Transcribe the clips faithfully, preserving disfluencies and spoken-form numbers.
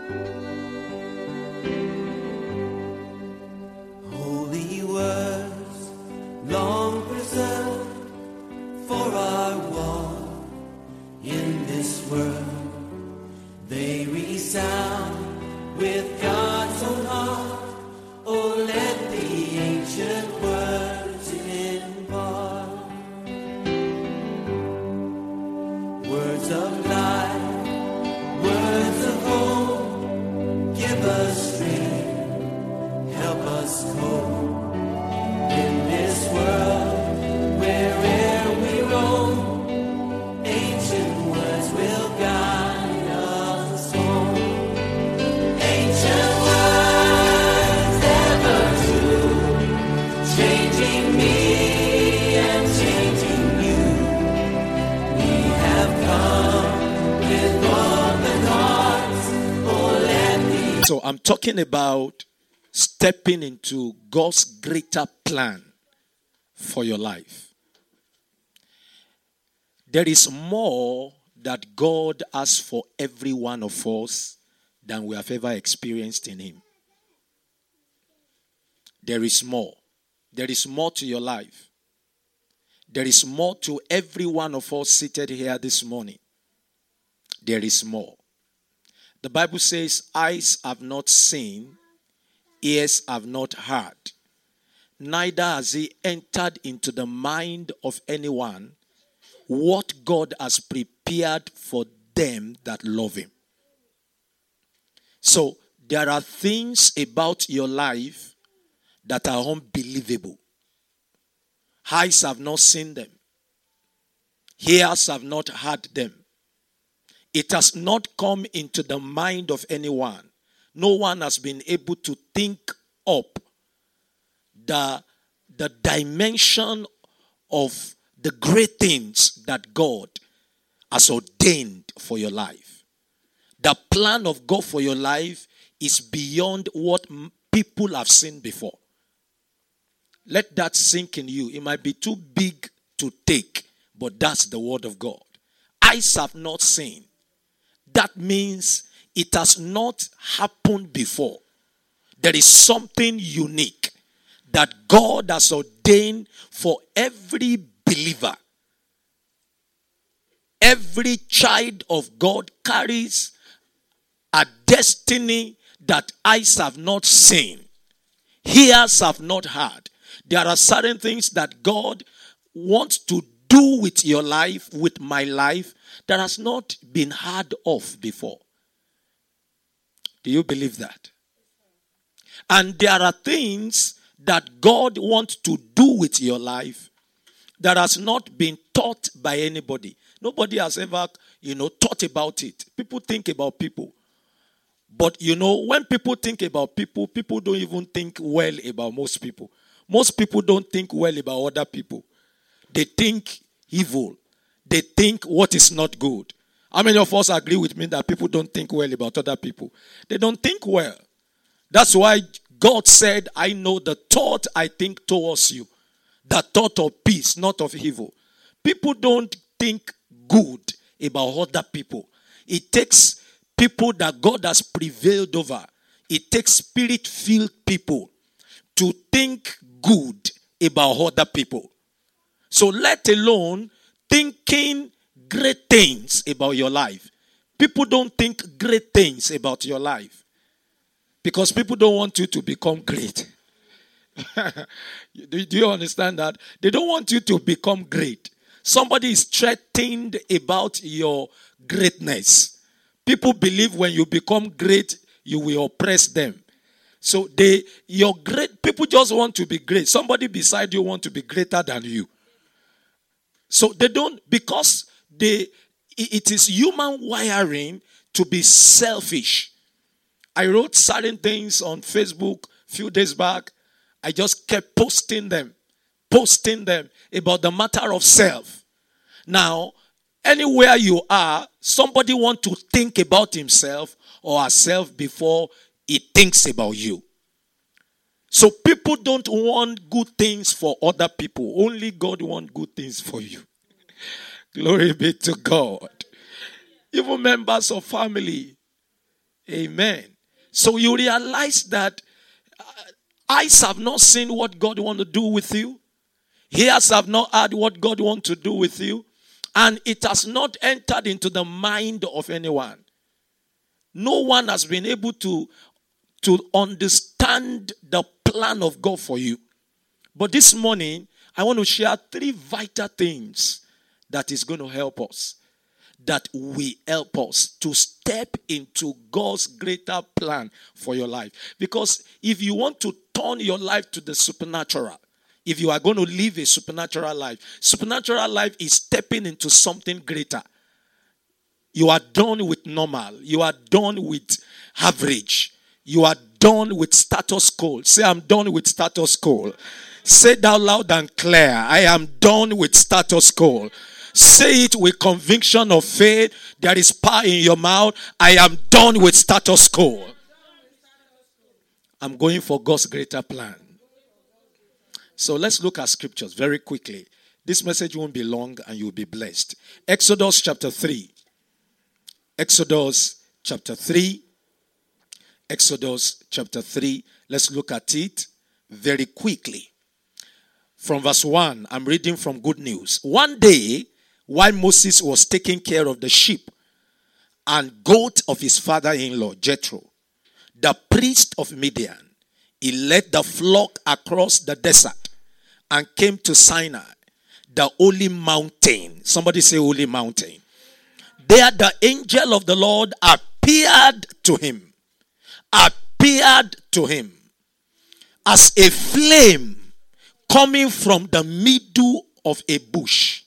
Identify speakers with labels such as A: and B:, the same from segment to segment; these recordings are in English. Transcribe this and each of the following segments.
A: Holy words, long preserved for our walk in this world, they resound with God's own heart. Oh, let the ancient words impart words of life, words of hope. Give us strength, help us cope in this world where'er we roam. Ancient words will guide us home. Ancient words, ever true, changing me and changing you. We have come with open hearts. Oh, let me.
B: So I'm talking about stepping into God's greater plan for your life. There is more that God has for every one of us than we have ever experienced in Him. There is more. There is more to your life. There is more to every one of us seated here this morning. There is more. The Bible says, eyes have not seen, ears have not heard, neither has He entered into the mind of anyone what God has prepared for them that love Him. So, there are things about your life that are unbelievable. Eyes have not seen them. Ears have not heard them. It has not come into the mind of anyone. No one has been able to think up the, the dimension of the great things that God has ordained for your life. The plan of God for your life is beyond what people have seen before. Let that sink in you. It might be too big to take, but that's the word of God. Eyes have not seen. That means it has not happened before. There is something unique that God has ordained for every believer. Every child of God carries a destiny that eyes have not seen, ears have not heard. There are certain things that God wants to do with your life, with my life, that has not been heard of before. Do you believe that? And there are things that God wants to do with your life that has not been taught by anybody. Nobody has ever, you know, thought about it. People think about people. But, you know, when people think about people, people don't even think well about most people. Most people don't think well about other people. They think evil. They think what is not good. How many of us agree with me that people don't think well about other people? They don't think well. That's why God said, I know the thought I think towards you. The thought of peace, not of evil. People don't think good about other people. It takes people that God has prevailed over. It takes spirit-filled people to think good about other people. So let alone thinking great things about your life. People don't think great things about your life because people don't want you to become great. do, do you understand that? They don't want you to become great. Somebody is threatened about your greatness. People believe when you become great, you will oppress them. So they, your great people just want to be great. Somebody beside you want to be greater than you. So they don't, because they, it is human wiring to be selfish. I wrote certain things on Facebook a few days back. I just kept posting them, posting them about the matter of self. Now, anywhere you are, somebody wants to think about himself or herself before he thinks about you. So people don't want good things for other people. Only God wants good things for you. Glory be to God. Even members of family, Amen. So you realize that uh, eyes have not seen what God wants to do with you. Ears have not heard what God wants to do with you. And it has not entered into the mind of anyone. No one has been able to, to understand the plan of God for you. But this morning, I want to share three vital things that is going to help us. That will help us to step into God's greater plan for your life. Because if you want to turn your life to the supernatural, if you are going to live a supernatural life, supernatural life is stepping into something greater. You are done with normal. You are done with average. You are done with status quo. Say, I'm done with status quo. Say that loud and clear. I am done with status quo. Say it with conviction of faith. There is power in your mouth. I am done with status quo. I'm going for God's greater plan. So let's look at scriptures very quickly. This message won't be long and you'll be blessed. Exodus chapter three. Exodus chapter three. Exodus chapter three. Let's look at it very quickly. From verse one, I'm reading from Good News. One day, while Moses was taking care of the sheep and goat of his father-in-law, Jethro, the priest of Midian, he led the flock across the desert and came to Sinai, the holy mountain. Somebody say holy mountain. There the angel of the Lord appeared to him. Appeared to him as a flame coming from the middle of a bush.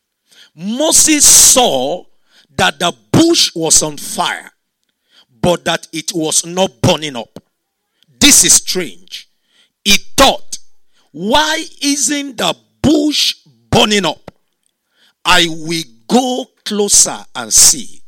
B: Moses saw that the bush was on fire, but that it was not burning up. This is strange. He thought, why isn't the bush burning up? I will go closer and see.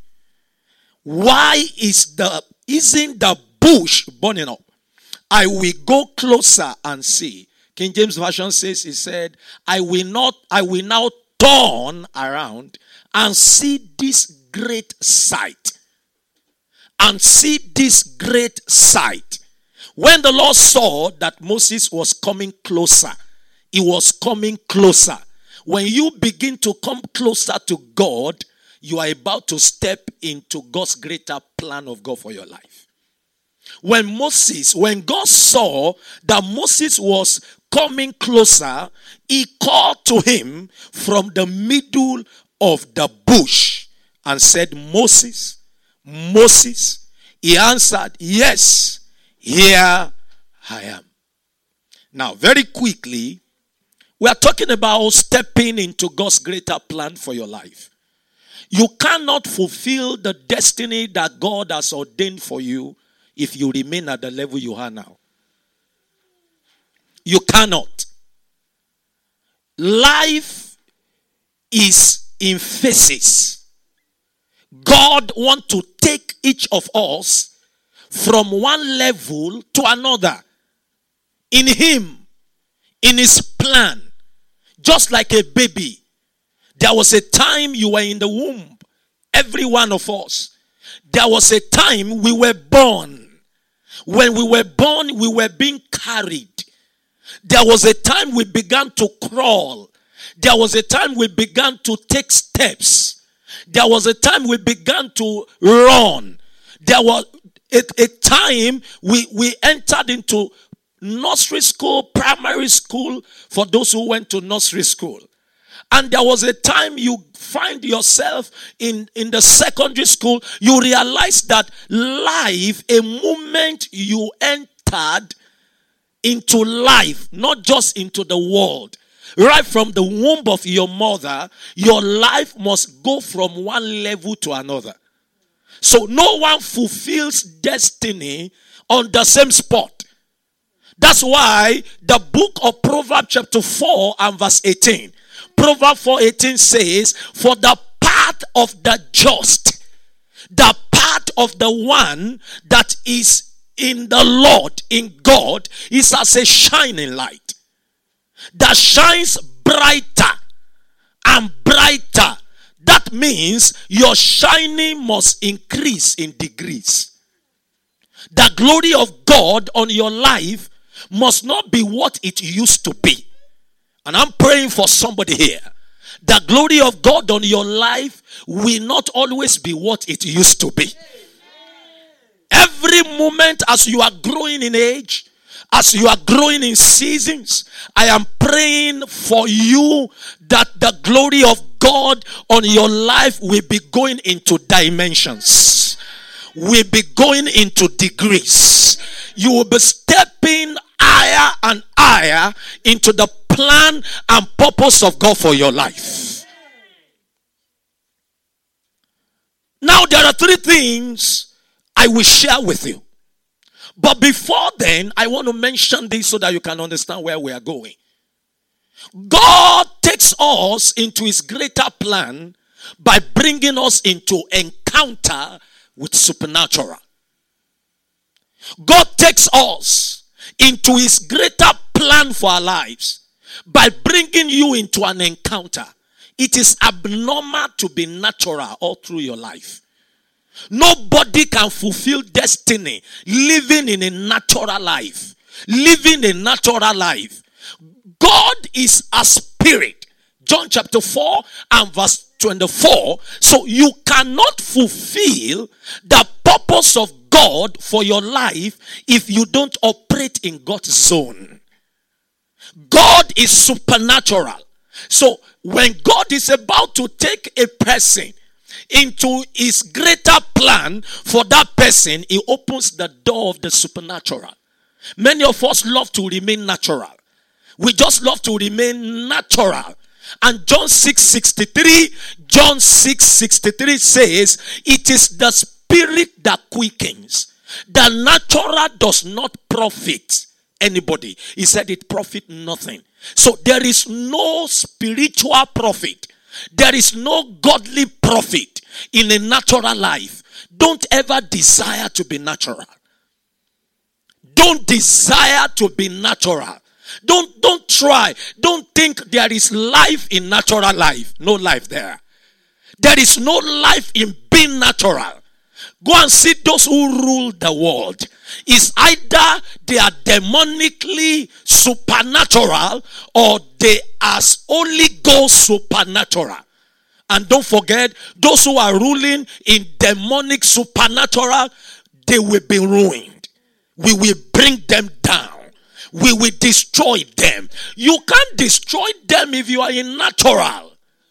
B: Why is the isn't the bush burning up? I will go closer and see. King James Version says, he said, I will not, I will now turn around and see this great sight. And see this great sight. When the Lord saw that Moses was coming closer, he was coming closer. When you begin to come closer to God, you are about to step into God's greater plan of God for your life. When Moses, when God saw that Moses was coming closer, he called to him from the middle of the bush and said, Moses, Moses. He answered, yes, here I am. Now, very quickly, we are talking about stepping into God's greater plan for your life. You cannot fulfill the destiny that God has ordained for you if you remain at the level you are now. You cannot. Life is in phases. God wants to take each of us from one level to another. In Him, in His plan. Just like a baby. There was a time you were in the womb. Every one of us. There was a time we were born. When we were born, we were being carried. There was a time we began to crawl. There was a time we began to take steps. There was a time we began to run. There was a, a time we, we entered into nursery school, primary school, for those who went to nursery school. And there was a time you find yourself in, in the secondary school, you realize that life, a moment you entered into life, not just into the world. Right from the womb of your mother, your life must go from one level to another. So no one fulfills destiny on the same spot. That's why the book of Proverbs chapter four and verse eighteen. Proverbs four eighteen says, for the path of the just, the path of the one that is in the Lord, in God, is as a shining light that shines brighter and brighter. That means your shining must increase in degrees. The glory of God on your life must not be what it used to be. And I'm praying for somebody here. The glory of God on your life will not always be what it used to be. Every moment as you are growing in age, as you are growing in seasons, I am praying for you that the glory of God on your life will be going into dimensions, will be going into degrees. You will be stepping higher and higher into the plan and purpose of God for your life. Now there are three things I will share with you. But before then, I want to mention this so that you can understand where we are going. God takes us into his greater plan by bringing us into encounter with supernatural. God takes us into his greater plan for our lives by bringing you into an encounter. It is abnormal to be natural all through your life. Nobody can fulfill destiny living in a natural life. Living a natural life. God is a spirit. John chapter four and verse twenty-four. So you cannot fulfill the purpose of God for your life if you don't operate in God's zone. God is supernatural. So when God is about to take a person into his greater plan for that person, he opens the door of the supernatural. Many of us love to remain natural. We just love to remain natural. And John six sixty-three, John six sixty-three says, it is the spirit that quickens. The natural does not profit anybody. He said it profit nothing. So there is no spiritual profit. There is no godly profit in a natural life. Don't ever desire to be natural. Don't desire to be natural. Don't, don't try. Don't think there is life in natural life. No life there. There is no life in being natural. Go and see those who rule the world. It's either they are demonically supernatural or they are Holy Ghost supernatural. And don't forget, those who are ruling in demonic supernatural, they will be ruined. We will bring them down. We will destroy them. You can't destroy them if you are in natural.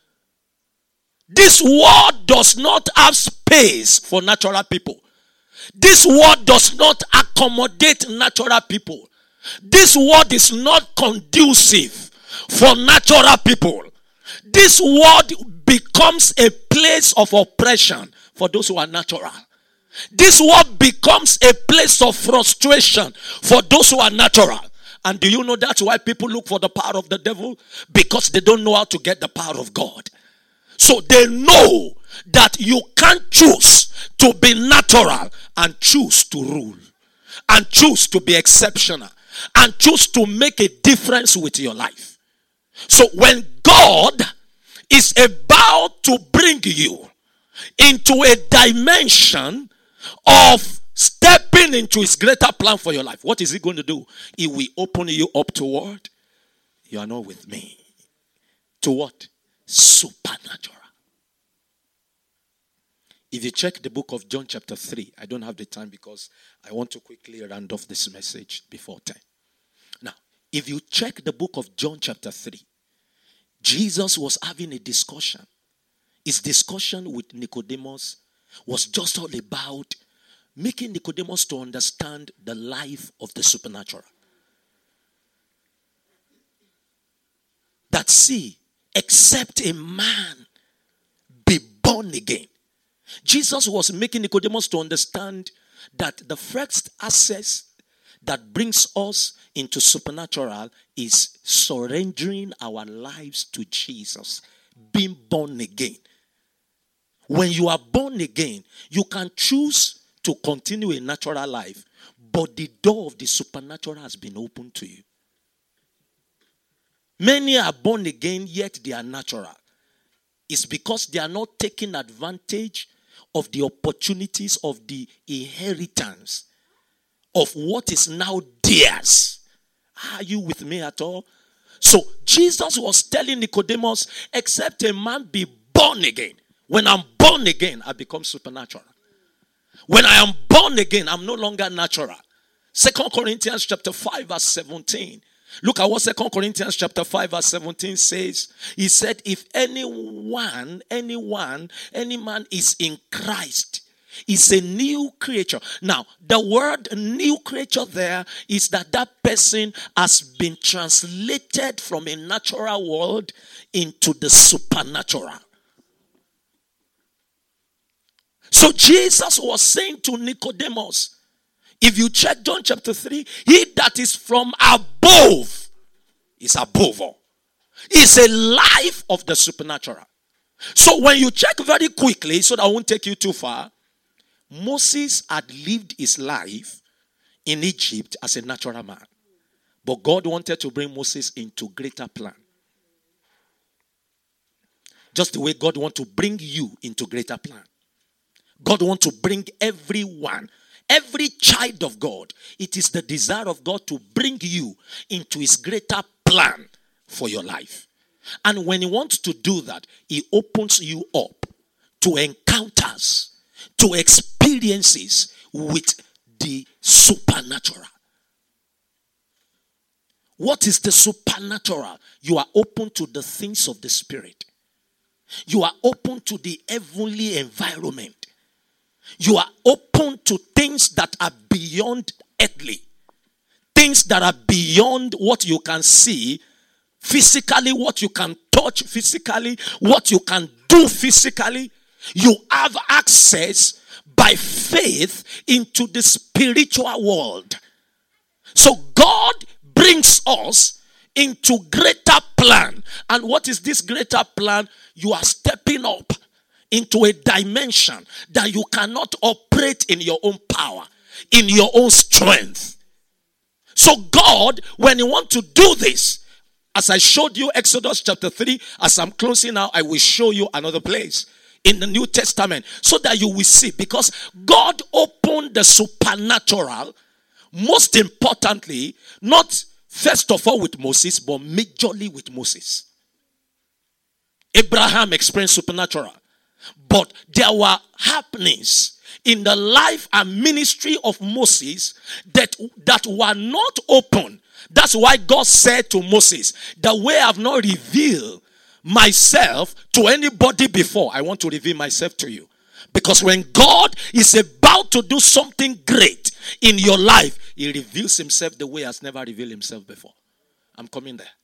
B: This world does not have space for natural people. This world does not accommodate natural people. This world is not conducive for natural people. This world becomes a place of oppression for those who are natural. This world becomes a place of frustration for those who are natural. And do you know that's why people look for the power of the devil? Because they don't know how to get the power of God. So they know that you can't choose to be natural and choose to rule. And choose to be exceptional. And choose to make a difference with your life. So when God is about to bring you into a dimension of stepping into his greater plan for your life, what is he going to do? He will open you up to what? You are not with me. To what? Supernatural. If you check the book of John chapter three, I don't have the time because I want to quickly round off this message before ten. Now, if you check the book of John chapter three, Jesus was having a discussion. His discussion with Nicodemus was just all about making Nicodemus to understand the life of the supernatural. That see, except a man be born again. Jesus was making Nicodemus to understand that the first access that brings us into supernatural is surrendering our lives to Jesus, being born again. When you are born again, you can choose to continue a natural life, but the door of the supernatural has been opened to you. Many are born again, yet they are natural. It's because they are not taking advantage of the opportunities of the inheritance of what is now theirs. Are you with me at all? So Jesus was telling Nicodemus, except a man be born again. When I'm born again, I become supernatural. When I am born again, I'm no longer natural. Second Corinthians chapter five verse seventeen. Look at what Second Corinthians chapter five verse seventeen says. He said, if anyone, anyone, any man is in Christ, is a new creature. Now, the word new creature there is that that person has been translated from a natural world into the supernatural. So Jesus was saying to Nicodemus, if you check John chapter three, he that is from above is above all. It's a life of the supernatural. So when you check very quickly, so that I won't take you too far, Moses had lived his life in Egypt as a natural man. But God wanted to bring Moses into greater plan. Just the way God wants to bring you into greater plan. God wants to bring everyone, every child of God. It is the desire of God to bring you into his greater plan for your life. And when he wants to do that, he opens you up to encounters, to experiences with the supernatural. What is the supernatural? You are open to the things of the Spirit. You are open to the heavenly environment. You are open to things that are beyond earthly. Things that are beyond what you can see physically, what you can touch physically, what you can do physically. You have access by faith into the spiritual world. So God brings us into greater plan. And what is this greater plan? You are stepping up into a dimension that you cannot operate in your own power, in your own strength. So God, when he wants to do this, as I showed you Exodus chapter three, as I'm closing now, I will show you another place in the New Testament so that you will see. Because God opened the supernatural, most importantly, not first of all with Moses, but majorly with Moses. Abraham experienced supernatural. But there were happenings in the life and ministry of Moses that, that were not open. That's why God said to Moses, the way I have not revealed myself to anybody before, I want to reveal myself to you. Because when God is about to do something great in your life, he reveals himself the way he has never revealed himself before. I'm coming there.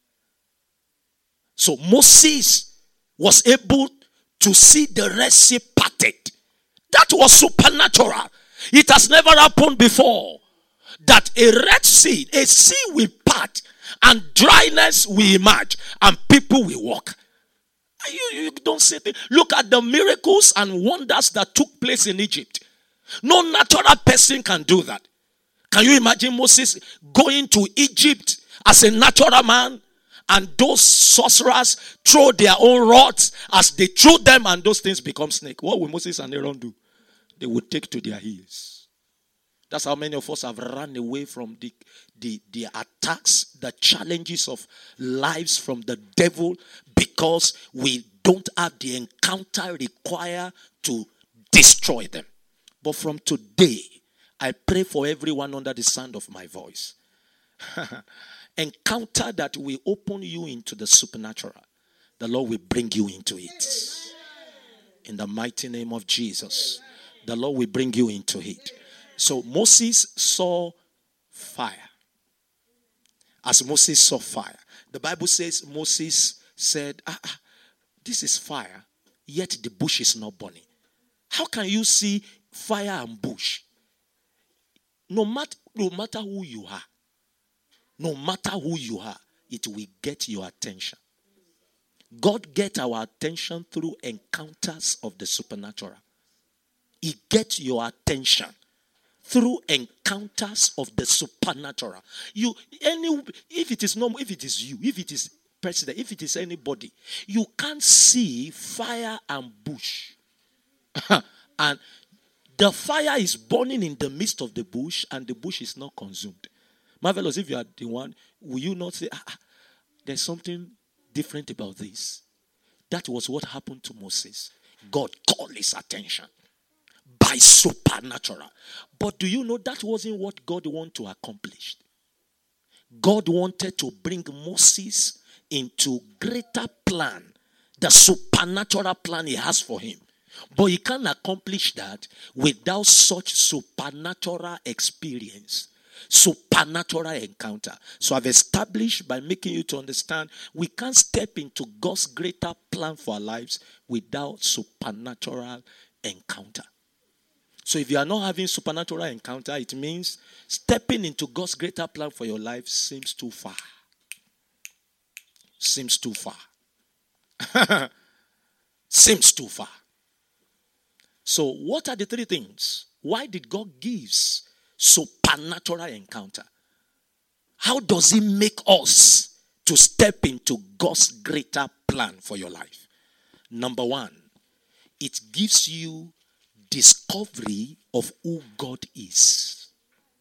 B: So Moses was able to see the Red Sea parted. That was supernatural. It has never happened before. That a Red Sea, a sea will part and dryness will emerge and people will walk. You, you don't say things. Look at the miracles and wonders that took place in Egypt. No natural person can do that. Can you imagine Moses going to Egypt as a natural man? And those sorcerers throw their own rods. As they throw them and those things become snake. What will Moses and Aaron do? They would take to their heels. That's how many of us have run away from the, the, the attacks, the challenges of lives from the devil, because we don't have the encounter required to destroy them. But from today, I pray for everyone under the sound of my voice. Encounter that will open you into the supernatural. The Lord will bring you into it. In the mighty name of Jesus. The Lord will bring you into it. So Moses saw fire. As Moses saw fire. The Bible says Moses said, ah, ah, this is fire, yet the bush is not burning. How can you see fire and bush? No matter, no matter who you are, no matter who you are, it will get your attention. God gets our attention through encounters of the supernatural. He gets your attention through encounters of the supernatural. You, any, if it is normal, if it is you, if it is president, if it is anybody, you can't see fire and bush and The fire is burning in the midst of the bush, and the bush is not consumed. Marvelous, if you are the one, will you not say, ah, ah, there's something different about this? That was what happened to Moses. God called his attention by supernatural. But do you know that wasn't what God wanted to accomplish? God wanted to bring Moses into greater plan, the supernatural plan he has for him. But he can't accomplish that without such supernatural experience, supernatural encounter. So I've established by making you to understand we can't step into God's greater plan for our lives without supernatural encounter. So if you are not having supernatural encounter, it means stepping into God's greater plan for your life seems too far. Seems too far. Seems too far. So what are the three things? Why did God give supernatural encounter? How does he make us to step into God's greater plan for your life? Number one, it gives you discovery of who God is.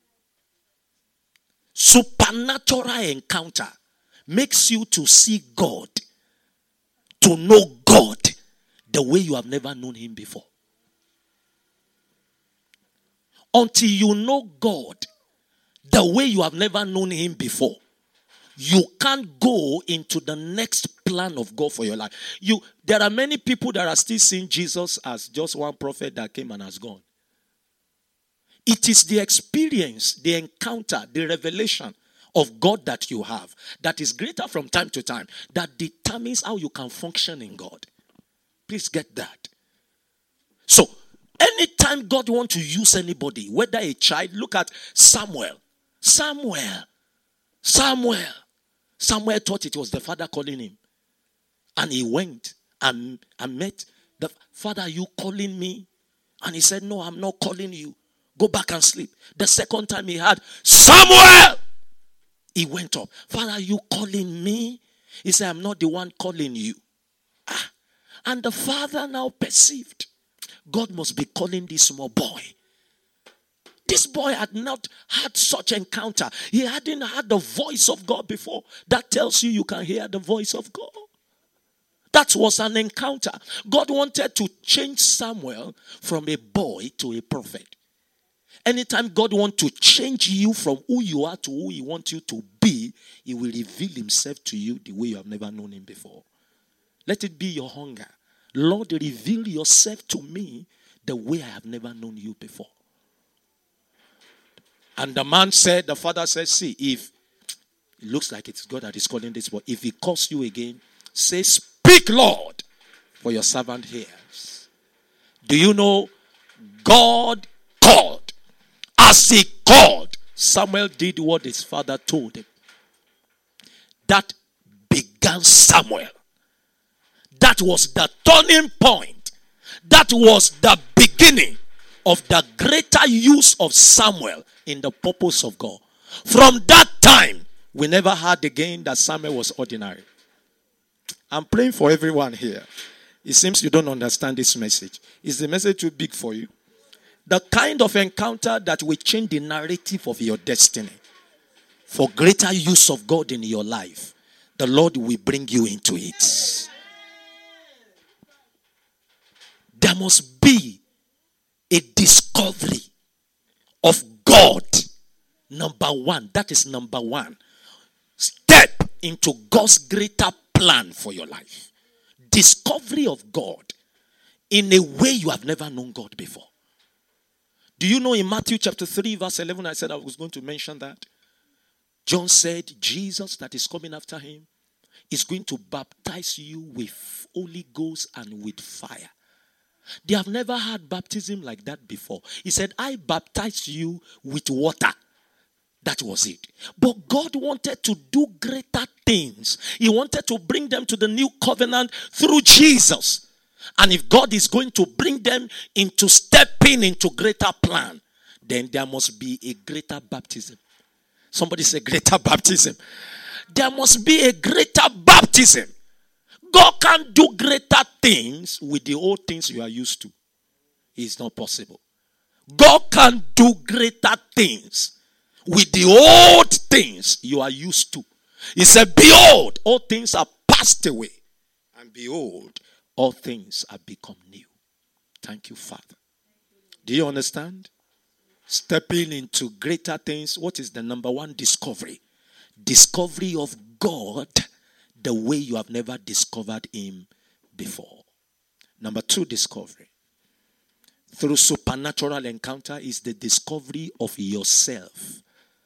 B: Supernatural encounter makes you to see God, to know God the way you have never known him before. Until you know God the way you have never known him before, you can't go into the next plan of God for your life. You, there are many people that are still seeing Jesus as just one prophet that came and has gone. It is the experience, the encounter, the revelation of God that you have that is greater from time to time that determines how you can function in God. Please get that. So, anytime God wants to use anybody, whether a child, look at Samuel. Samuel. Samuel. Samuel thought it was the father calling him. And he went and, and met the father. Are you calling me? And he said, no, I'm not calling you. Go back and sleep. The second time he had, Samuel! He went up. Father, are you calling me? He said, I'm not the one calling you. Ah. And the father now perceived, God must be calling this small boy. This boy had not had such encounter. He hadn't heard the voice of God before. That tells you you can hear the voice of God. That was an encounter. God wanted to change Samuel from a boy to a prophet. Anytime God wants to change you from who you are to who he wants you to be, he will reveal himself to you the way you have never known him before. Let it be your hunger. Lord, reveal yourself to me the way I have never known you before. And the man said, the father said, see, if it looks like it's God that is calling this boy, if he calls you again, say, speak, Lord, for your servant hears. Do you know God called? As he called, Samuel did what his father told him. That began Samuel. That was the turning point. That was the beginning of the greater use of Samuel in the purpose of God. From that time, we never heard again that Samuel was ordinary. I'm praying for everyone here. It seems you don't understand this message. Is the message too big for you? The kind of encounter that will change the narrative of your destiny for greater use of God in your life, the Lord will bring you into it. There must be a discovery of God. Number one. That is number one. Step into God's greater plan for your life. Discovery of God in a way you have never known God before. Do you know in Matthew chapter three verse eleven, I said I was going to mention that. John said Jesus that is coming after him is going to baptize you with Holy Ghost and with fire. They have never had baptism like that before. He said, I baptize you with water. That was it. But God wanted to do greater things. He wanted to bring them to the new covenant through Jesus. And if God is going to bring them into stepping into greater plan, then there must be a greater baptism. Somebody say greater baptism. There must be a greater baptism. God can't do greater things with the old things you are used to. It's not possible. God can do greater things with the old things you are used to. He said, behold, all things are passed away. And behold, all things have become new. Thank you, Father. Do you understand? Stepping into greater things. What is the number one discovery? Discovery of God the way you have never discovered him before. Number two discovery. Through supernatural encounter is the discovery of yourself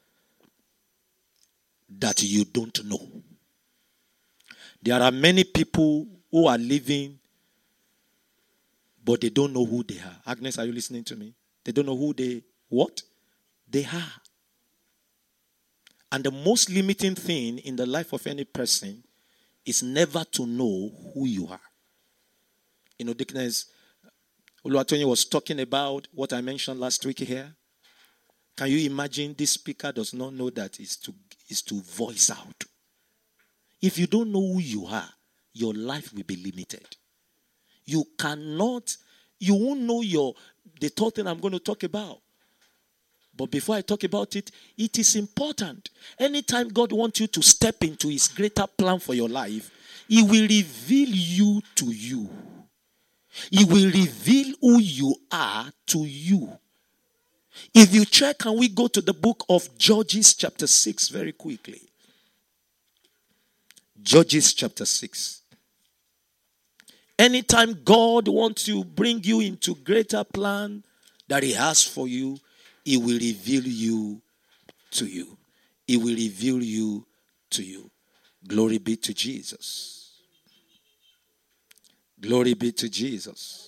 B: that you don't know. There are many people who are living, but they don't know who they are. Agnes, are you listening to me? They don't know who they, what? They are. And the most limiting thing in the life of any person is never to know who you are. You know, Dickness, Oluwatoyin was talking about what I mentioned last week here. Can you imagine this speaker does not know that is to, is to voice out? If you don't know who you are, your life will be limited. You cannot, you won't know your, the third thing I'm going to talk about. But before I talk about it, it is important. Anytime God wants you to step into his greater plan for your life, he will reveal you to you. He will reveal who you are to you. If you check, can we go to the book of Judges chapter six very quickly? Judges chapter six. Anytime God wants to bring you into greater plan that he has for you, he will reveal you to you. He will reveal you to you. Glory be to Jesus. Glory be to Jesus.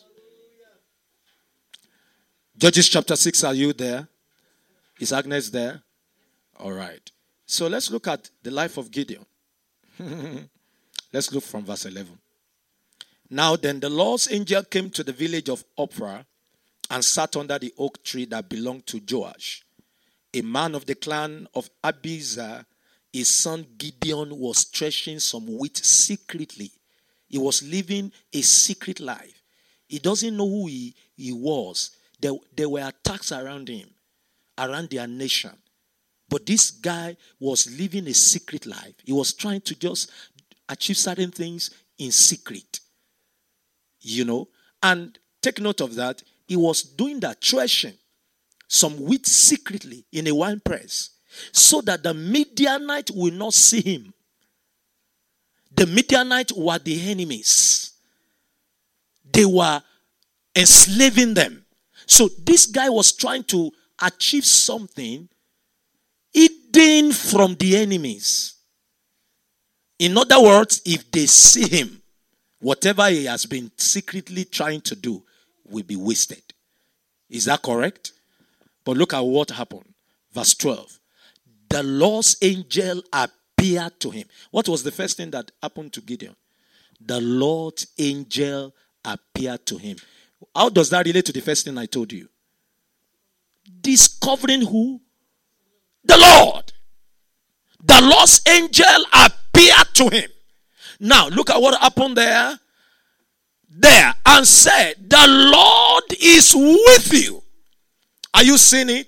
B: Judges chapter six, are you there? Is Agnes there? All right. So let's look at the life of Gideon. Let's look from verse eleven. Now then the Lord's angel came to the village of Ophrah and sat under the oak tree that belonged to Joash, a man of the clan of Abiezer. His son Gideon was threshing some wheat secretly. He was living a secret life. He doesn't know who he, he was. There, there were attacks around him, around their nation. But this guy was living a secret life. He was trying to just achieve certain things in secret. You know, and take note of that. He was doing that, threshing some wheat secretly in a wine press, so that the Midianite will not see him. The Midianites were the enemies. They were enslaving them. So this guy was trying to achieve something hidden from the enemies. In other words, if they see him, whatever he has been secretly trying to do will be wasted. Is that correct? But look at what happened. Verse twelve. The Lord's angel appeared to him. What was the first thing that happened to Gideon? The Lord's angel appeared to him. How does that relate to the first thing I told you? Discovering who? The Lord. The Lord's angel appeared to him. Now, look at what happened there. There, and said, the Lord is with you. Are you seeing it?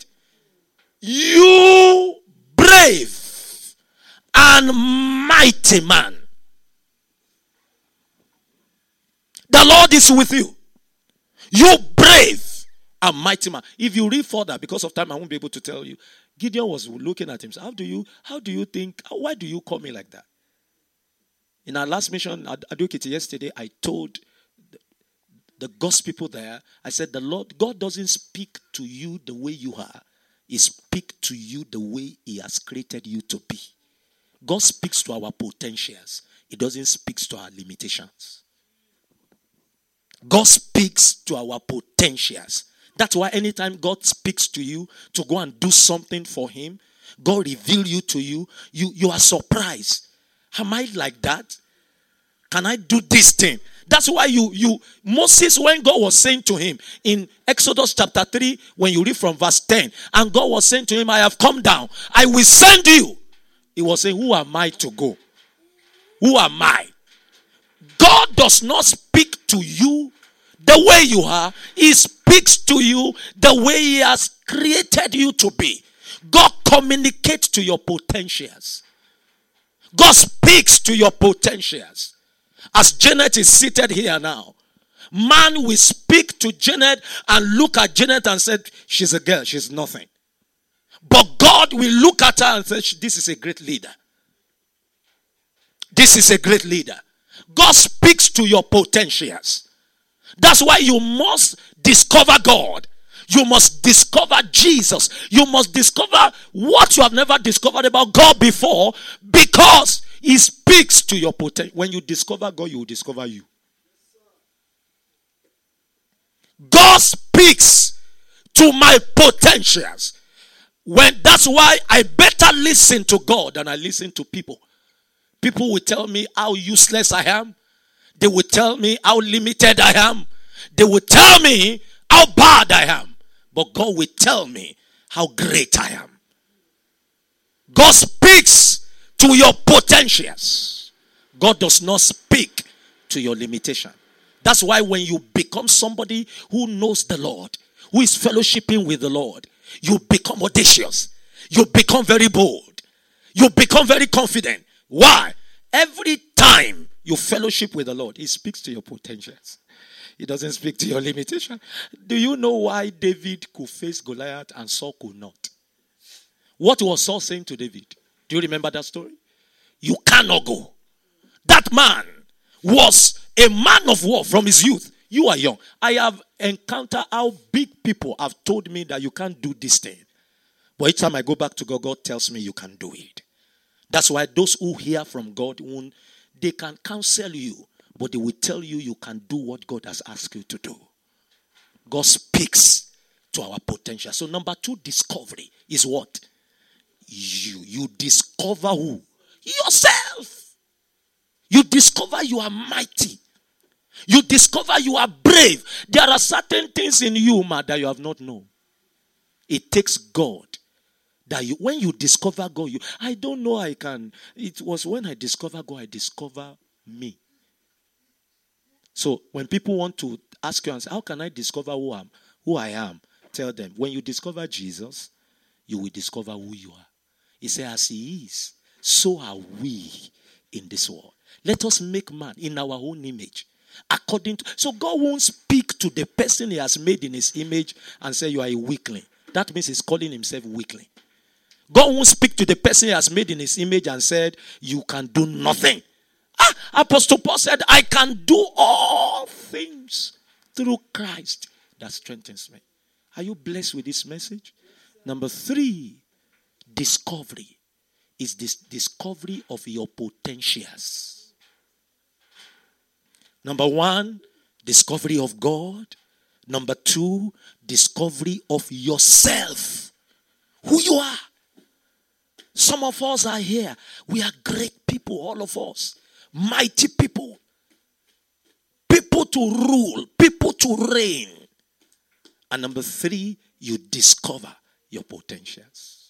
B: You brave and mighty man. The Lord is with you. You brave and mighty man. If you read further, because of time, I won't be able to tell you. Gideon was looking at him. How do you, how do you think, why do you call me like that? In our last mission at Adukiti yesterday, I told the, the God's people there, I said, the Lord, God doesn't speak to you the way you are. He speaks to you the way he has created you to be. God speaks to our potentials. He doesn't speak to our limitations. God speaks to our potentials. That's why anytime God speaks to you to go and do something for him, God reveals you to you, you, you are surprised. Am I like that? Can I do this thing? That's why you, you, Moses, when God was saying to him in Exodus chapter three, when you read from verse ten, and God was saying to him, I have come down, I will send you. He was saying, who am I to go? Who am I? God does not speak to you the way you are. He speaks to you the way he has created you to be. God communicates to your potentials. God speaks to your potentials. As Janet is seated here now, man will speak to Janet and look at Janet and say, she's a girl, she's nothing. But God will look at her and say, this is a great leader. This is a great leader. God speaks to your potentials. That's why you must discover God. You must discover Jesus. You must discover what you have never discovered about God before, because he speaks to your potential. When you discover God, you will discover you. God speaks to my potentials. When that's why I better listen to God than I listen to people. People will tell me how useless I am. They will tell me how limited I am. They will tell me how bad I am. But God will tell me how great I am. God speaks to your potentials. God does not speak to your limitation. That's why when you become somebody who knows the Lord, who is fellowshipping with the Lord, you become audacious. You become very bold. You become very confident. Why? Every time you fellowship with the Lord, he speaks to your potentials. He doesn't speak to your limitation. Do you know why David could face Goliath and Saul could not? What was Saul saying to David? Do you remember that story? You cannot go. That man was a man of war from his youth. You are young. I have encountered how big people have told me that you can't do this thing. But each time I go back to God, God tells me you can do it. That's why those who hear from God, they can counsel you, but they will tell you you can do what God has asked you to do. God speaks to our potential. So number two, discovery is what? You. You discover who? Yourself. You discover you are mighty. You discover you are brave. There are certain things in you, ma, that you have not known. It takes God. That you, when you discover God, you, I don't know I can. It was when I discover God, I discover me. So when people want to ask you and say, how can I discover who I am? Who I am? Tell them, when you discover Jesus, you will discover who you are. He said, as he is, so are we in this world. Let us make man in our own image. According to, so God won't speak to the person he has made in his image and say you are a weakling. That means he's calling himself weakling. God won't speak to the person he has made in his image and said you can do nothing. Ah, Apostle Paul said, I can do all things through Christ that strengthens me. Are you blessed with this message? Number three, discovery is this discovery of your potentials. Number one, discovery of God. Number two, discovery of yourself. Who you are. Some of us are here. We are great people, all of us. Mighty people. People to rule. People to reign. And number three, you discover your potentials.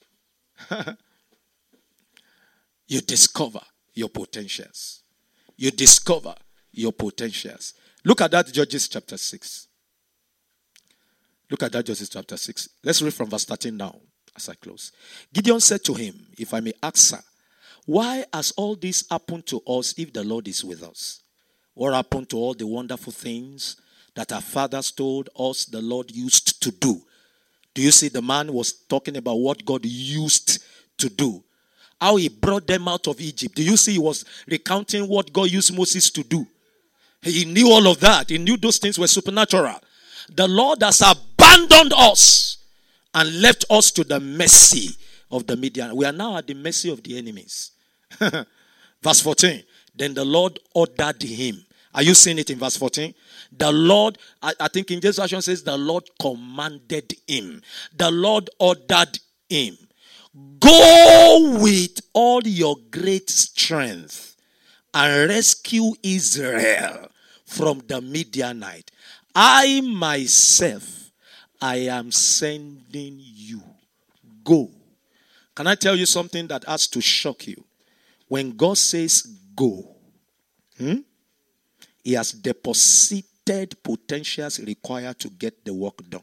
B: You discover your potentials. You discover your potentials. Look at that, Judges chapter six. Look at that, Judges chapter six. Let's read from verse thirteen now as I close. Gideon said to him, if I may ask, sir, why has all this happened to us if the Lord is with us? What happened to all the wonderful things that our fathers told us the Lord used to do? Do you see the man was talking about what God used to do? How he brought them out of Egypt. Do you see he was recounting what God used Moses to do? He knew all of that. He knew those things were supernatural. The Lord has abandoned us and left us to the mercy of the Midian. We are now at the mercy of the enemies. Verse fourteen. Then the Lord ordered him. Are you seeing it in verse fourteen? The Lord, I, I think in Jesus' version says, the Lord commanded him. The Lord ordered him. Go with all your great strength and rescue Israel from the Midianite. I myself, I am sending you. Go. Can I tell you something that has to shock you? When God says go, hmm, he has deposited limited potentials required to get the work done.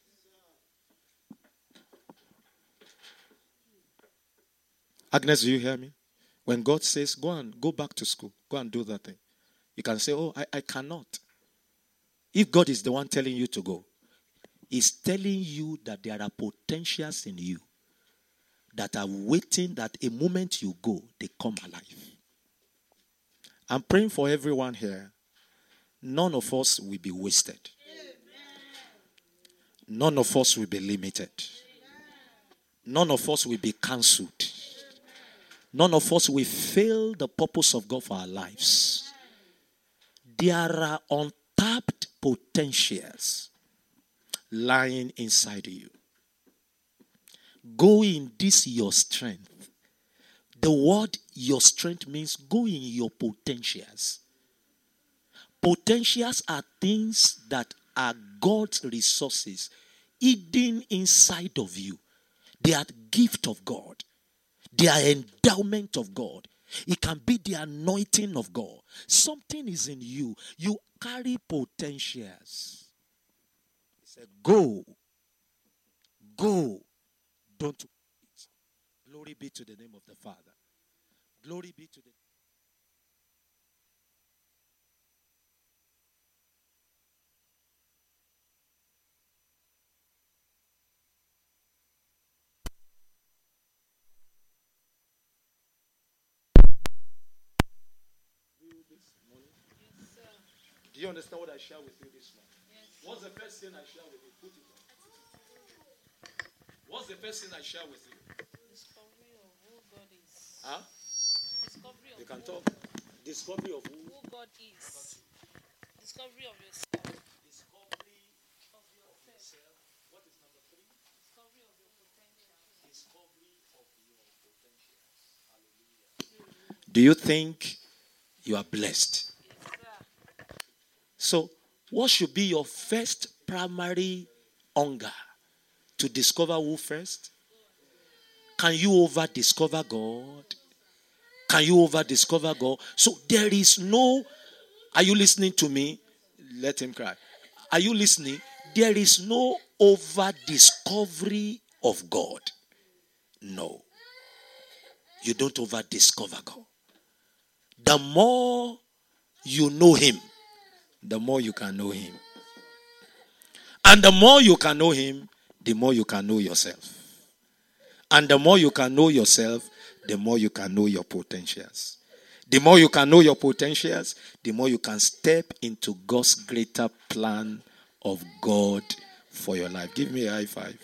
B: Agnes, do you hear me? When God says, go and go back to school, go and do that thing, you can say, oh, I, I cannot. If God is the one telling you to go, He's telling you that there are potentials in you that are waiting that a moment you go, they come alive. I'm praying for everyone here. None of us will be wasted. None of us will be limited. None of us will be cancelled. None of us will fail the purpose of God for our lives. There are untapped potentials lying inside you. Go in this your strength. The word your strength means go in your potentials. Potentials are things that are God's resources hidden inside of you. They are gift of God. They are endowment of God. It can be the anointing of God. Something is in you. You carry potentials. He said, go. Go. Don't wait. Glory be to the name of the Father. Glory be to the Do you understand what I share with you this morning? Yes. What's the first thing I share with you? Put it on. What's the first thing I share with you?
C: Discovery of who God is.
B: Huh?
C: Discovery of
B: You can
C: who,
B: talk. Discovery of who?
C: who God is. Discovery of yourself.
B: Discovery of yourself. What is number three?
C: Discovery of your potential.
B: Discovery of your potential. Hallelujah. Do you think you are blessed? So, what should be your first primary hunger? To discover who first? Can you over discover God? Can you over discover God? So, there is no, are you listening to me? Let him cry. Are you listening? There is no over discovery of God. No. You don't over discover God. The more you know Him, the more you can know Him. And the more you can know Him, the more you can know yourself. And the more you can know yourself, the more you can know your potentials. The more you can know your potentials, the more you can step into God's greater plan of God for your life. Give me a high five.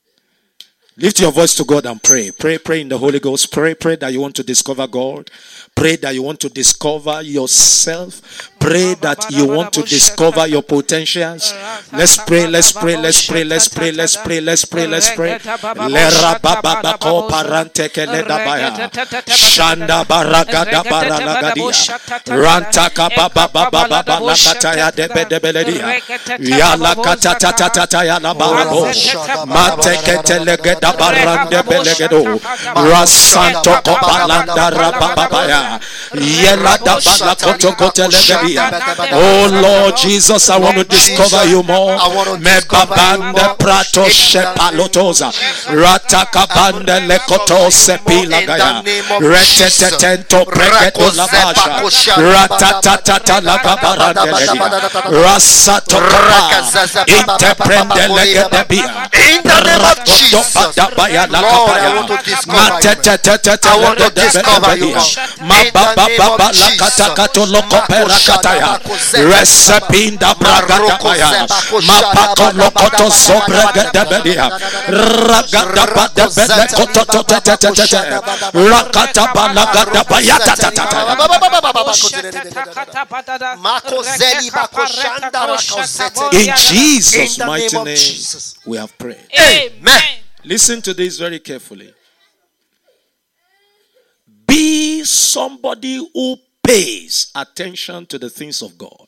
B: Lift your voice to God and pray. Pray, pray in the Holy Ghost. Pray, pray that you want to discover God. Pray that you want to discover yourself. Pray that you want to discover your potentials. Let's pray, let's pray, let's pray, let's pray, let's pray, let's pray, let's pray. Lera baba bako parante kele dabaya. Shanda baragada baralagadia. Rantaka baba baba baba lakataya debe debeledia. Yala katatata yala barabo. Mateke legeda barande belegedo. Rasanto kopalanda rababaya. Yela da balakoto kotelegedia. Oh Lord Jesus, I want to discover you more. Mebabande prato shepalotoza. Ratakabande lekoto sepilagaya. Retetetento pregeto lavasha. Ratatatata lagabarande ledia. Rasato kapa. Interprende legedebia.
D: In the name of Jesus, Lord, I want to discover you. I want to discover you.
B: Mababa lakatakato lokoperakataya. Resepinda bragadabaya. Mapako lokoto sobregedebedia. Ragadabadebele kotototetetete. Rakatabalagadabaya tatatata. In Jesus' mighty name, we have prayed.
D: Amen.
B: Listen to this very carefully. Be somebody who pays attention to the things of God.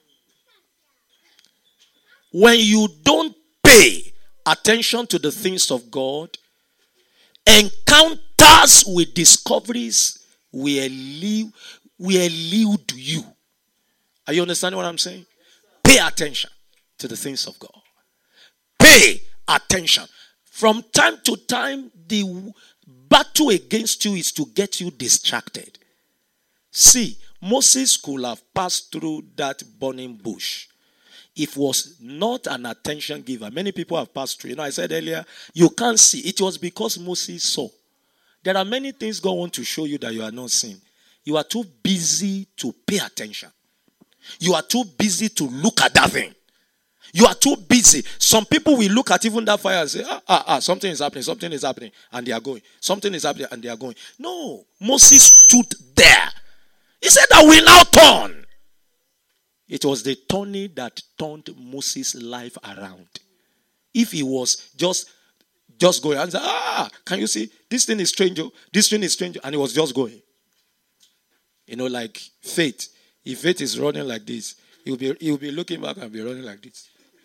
B: When you don't pay attention to the things of God, encounters with discoveries will elude, will elude you. Are you understanding what I'm saying? Pay attention to the things of God. Pay attention. From time to time, the battle against you is to get you distracted. See, Moses could have passed through that burning bush. It was not an attention giver. Many people have passed through. You know, I said earlier, you can't see. It was because Moses saw. There are many things God wants to show you that you are not seeing. You are too busy to pay attention. You are too busy to look at that thing. You are too busy. Some people will look at even that fire and say, ah, ah, ah, something is happening, something is happening, and they are going. Something is happening, and they are going. No, Moses stood there. He said that we now turn. It was the turning that turned Moses' life around. If he was just, just going and say, ah, can you see? This thing is strange. This thing is strange. And he was just going. You know, like faith. If faith is running like this, he will be, he will be looking back and be running like this.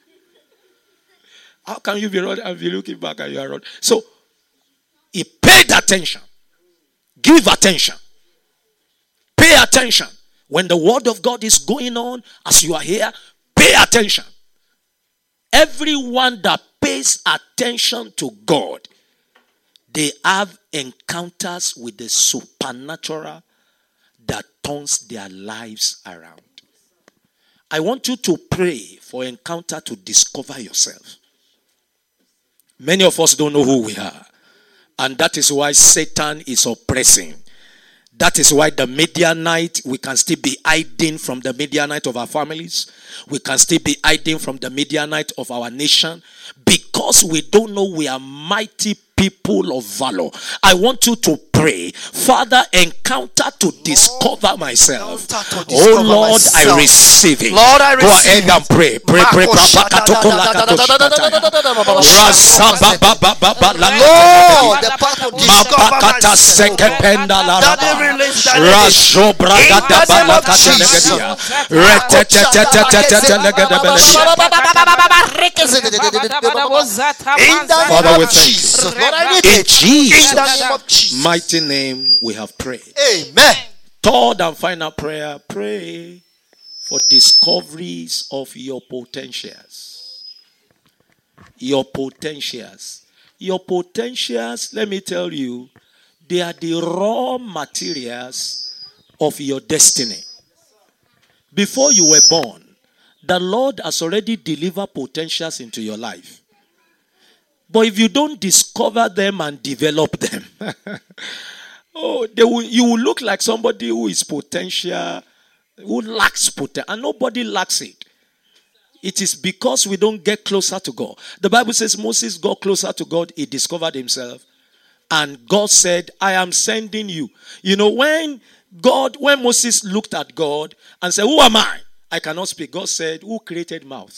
B: How can you be running and be looking back and you are running? So, he paid attention. Give attention. Pay attention. When the word of God is going on, as you are here, pay attention. Everyone that pays attention to God, they have encounters with the supernatural that turns their lives around. I want you to pray for encounter to discover yourself. Many of us don't know who we are. And that is why Satan is oppressing. That is why the Midianite, we can still be hiding from the Midianite of our families. We can still be hiding from the Midianite of our nation. Because we don't know we are mighty people of valor. I want you to pray. Father, encounter to discover myself. Oh Lord, I receive it.
D: Lord, I
B: Go
D: receive
B: ahead and pray. Pray, pray.
D: Lord, the path to discover myself. Daddy, release that
B: Father, we thank you. In Jesus' mighty name we have prayed.
D: Amen.
B: Third and final prayer, pray for discoveries of your potentials. Your potentials. Your potentials, let me tell you, they are the raw materials of your destiny. Before you were born, the Lord has already delivered potentials into your life. But if you don't discover them and develop them, oh, they will, you will look like somebody who is potential, who lacks potential, and nobody lacks it. It is because we don't get closer to God. The Bible says Moses got closer to God, he discovered himself, and God said, I am sending you. You know, when God, when Moses looked at God and said, who am I? I cannot speak. God said, who created mouth?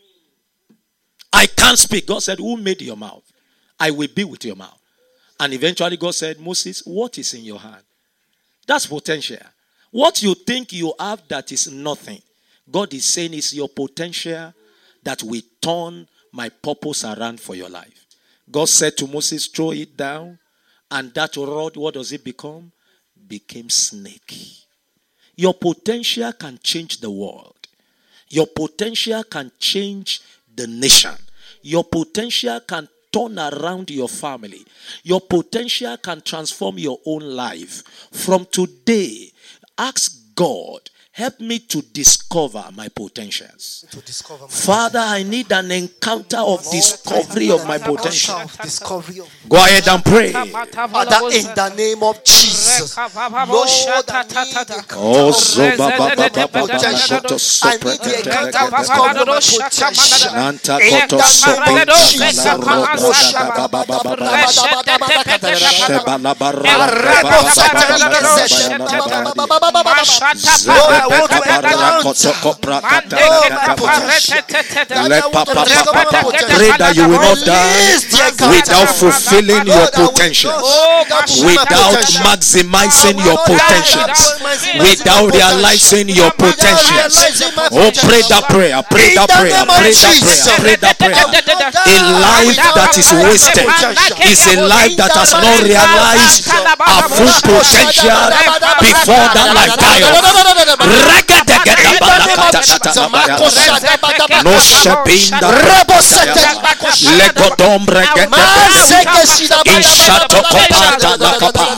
B: I can't speak. God said, who made your mouth? I will be with your mouth. And eventually God said, Moses, what is in your hand? That's potential. What you think you have that is nothing, God is saying is your potential that will turn my purpose around for your life. God said to Moses, throw it down. And that rod, what does it become? Became snake. Your potential can change the world. Your potential can change the nation. Your potential can turn around your family. Your potential can transform your own life. From today, ask God, help me to discover my potentials.
D: To discover my
B: Father, I need an encounter of discovery of my potential.
D: Discovery of
B: Go ahead and pray.
D: Father, in the name of Jesus. Lord, I need
B: Oh, so ba ba ba ba ba ba
D: potential.
B: ba so
D: I need the encounter of discovery of my potential.
B: Nanta
D: In
B: koto
D: the
B: so
D: name of
B: ba
D: Jesus.
B: la ro ba ba ba ba ba ba Sheba la ba ra ba ba ba
D: Lord, I want to encounter.
B: Pray that you will not die without fulfilling your potentials, without maximizing your potentials, without realizing your potentials. Oh, pray that prayer, pray that prayer, pray that prayer, pray that prayer. A life that is wasted is a life that has not realized a full potential before that life died. No shebinda legodombre inshato kopata la kapa.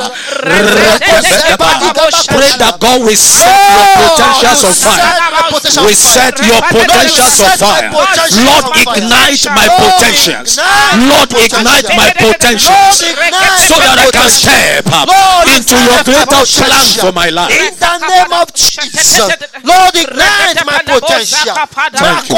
B: Pray that God will set your potentials on fire. We set your potentials on fire. Lord, ignite my potentials. Lord, ignite my potentials so that I can step up into your greater plans for my life.
D: In the name of Jesus, Lord, ignite my potential.
B: Thank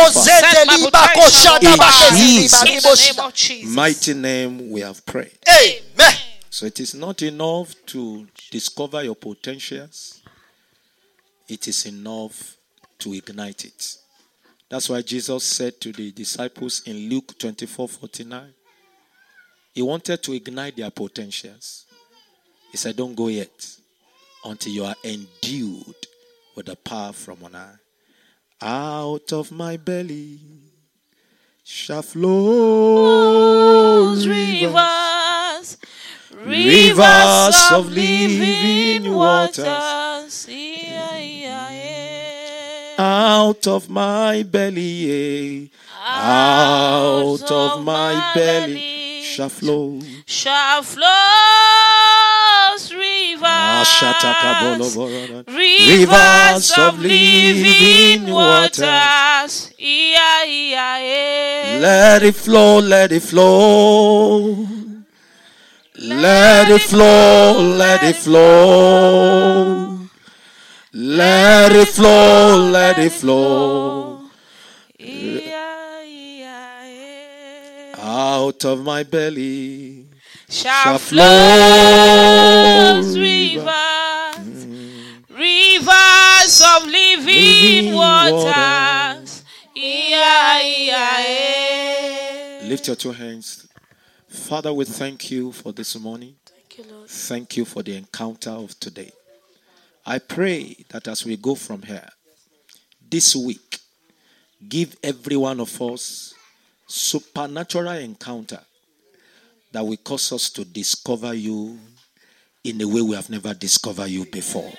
B: you, Father. In Jesus' mighty name we have prayed.
D: Amen.
B: So it is not enough to discover your potentials. It is enough to ignite it. That's why Jesus said to the disciples in Luke twenty-four forty-nine, he wanted to ignite their potentials. He said, don't go yet until you are endued with the power from on high. Out of my belly shall flow rivers, rivers of living waters. Out of my belly, out of my belly shall flow,
C: shall flow rivers, rivers of living waters.
B: Let it flow, let it flow. Let it flow, let it flow. Let it flow, let it flow. Out of my belly
C: shall flow rivers, mm. rivers of living, living waters.
B: Lift your two hands. Father, we thank you for this morning.
C: Thank you, Lord.
B: Thank you for the encounter of today. I pray that as we go from here, this week, give every one of us supernatural encounter that will cause us to discover you in a way we have never discovered you before.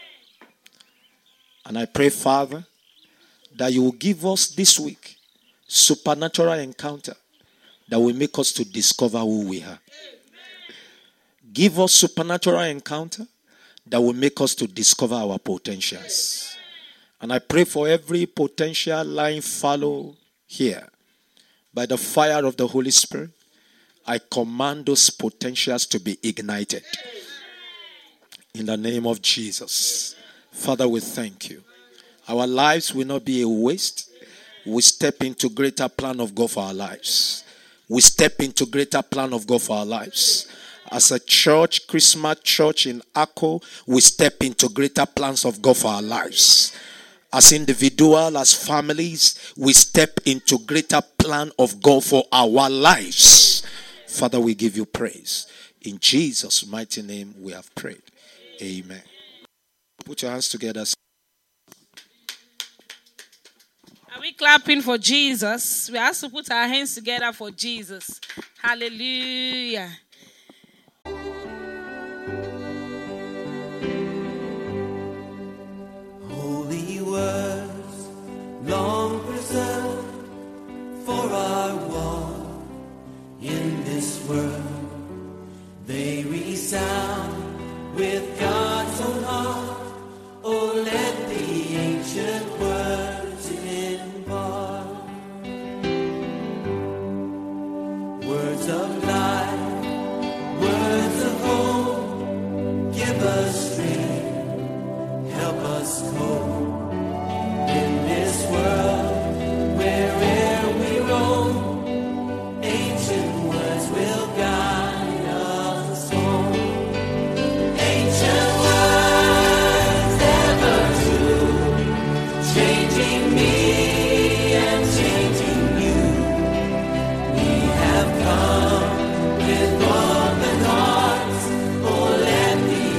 B: And I pray, Father, that you will give us this week supernatural encounter that will make us to discover who we are. Give us supernatural encounter that will make us to discover our potentials. And I pray for every potential lying fallow here. By the fire of the Holy Spirit, I command those potentials to be ignited. In the name of Jesus. Father, we thank you. Our lives will not be a waste. We step into greater plan of God for our lives. We step into greater plan of God for our lives. As a church, Christmas church in Akko, we step into greater plans of God for our lives. As individuals, as families, we step into greater plan of God for our lives. Father, we give you praise. In Jesus' mighty name we have prayed. Amen. Put your hands together.
C: Are we clapping for Jesus? We have to put our hands together for Jesus. Hallelujah.
A: Holy words, long preserved for our walk in this world, they resound with God.